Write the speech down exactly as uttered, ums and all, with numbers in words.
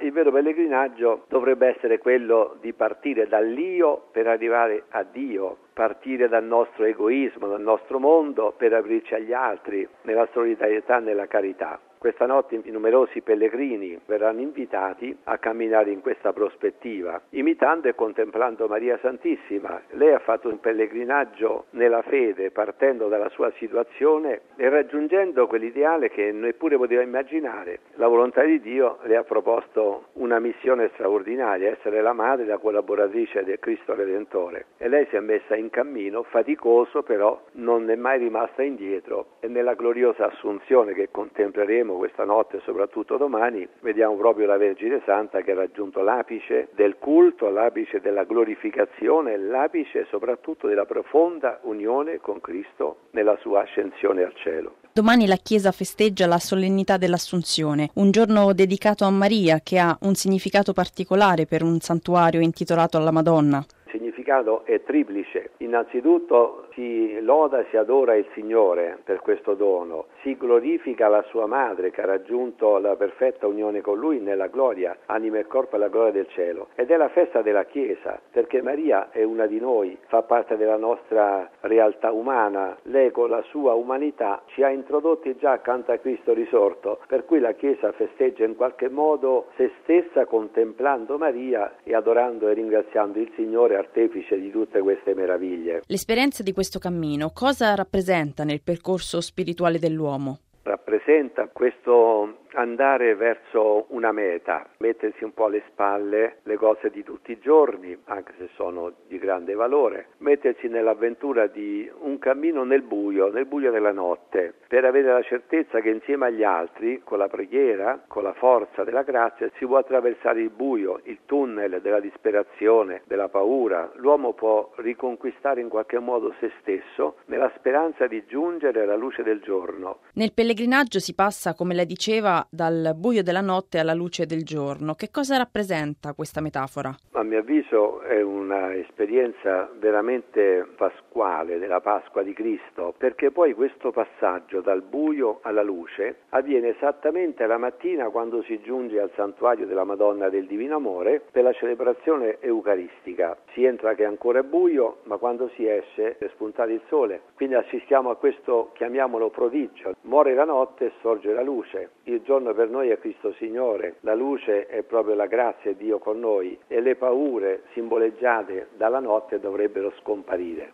Il vero pellegrinaggio dovrebbe essere quello di partire dall'io per arrivare a Dio, partire dal nostro egoismo, dal nostro mondo per aprirci agli altri, nella solidarietà e nella carità. Questa notte i numerosi pellegrini verranno invitati a camminare in questa prospettiva, imitando e contemplando Maria Santissima. Lei ha fatto un pellegrinaggio nella fede, partendo dalla sua situazione e raggiungendo quell'ideale che neppure poteva immaginare. La volontà di Dio le ha proposto una missione straordinaria, essere la madre e la collaboratrice del Cristo Redentore. E lei si è messa in cammino, faticoso, però non è mai rimasta indietro. E nella gloriosa Assunzione che contempleremo questa notte e soprattutto domani, vediamo proprio la Vergine Santa che ha raggiunto l'apice del culto, l'apice della glorificazione, l'apice soprattutto della profonda unione con Cristo nella sua ascensione al cielo. Domani la Chiesa festeggia la solennità dell'Assunzione, un giorno dedicato a Maria che ha un significato particolare per un santuario intitolato alla Madonna. Il significato è triplice. Innanzitutto si loda e si adora il Signore per questo dono, si glorifica la sua madre che ha raggiunto la perfetta unione con Lui nella gloria, anima e corpo alla gloria del cielo. Ed è la festa della Chiesa, perché Maria è una di noi, fa parte della nostra realtà umana. Lei con la sua umanità ci ha introdotti già accanto a Cristo risorto, per cui la Chiesa festeggia in qualche modo se stessa contemplando Maria e adorando e ringraziando il Signore artefice di tutte queste meraviglie. L'esperienza di questo cammino cosa rappresenta nel percorso spirituale dell'uomo? Rappresenta questo andare verso una meta, mettersi un po' alle spalle le cose di tutti i giorni, anche se sono di grande valore, mettersi nell'avventura di un cammino nel buio, nel buio della notte, per avere la certezza che insieme agli altri, con la preghiera, con la forza della grazia, si può attraversare il buio, il tunnel della disperazione, della paura. L'uomo può riconquistare in qualche modo se stesso nella speranza di giungere alla luce del giorno. Nel pellegrinaggio si passa, come lei diceva, dal buio della notte alla luce del giorno. Che cosa rappresenta questa metafora? A mio avviso è una esperienza veramente pasquale della Pasqua di Cristo, perché poi questo passaggio dal buio alla luce avviene esattamente la mattina quando si giunge al santuario della Madonna del Divino Amore per la celebrazione eucaristica. Si entra che è ancora buio, ma quando si esce è spuntato il sole. Quindi assistiamo a questo, chiamiamolo prodigio. Muore la notte e sorge la luce. Il giorno per noi è Cristo Signore, la luce è proprio la grazia di Dio con noi e le paure simboleggiate dalla notte dovrebbero scomparire.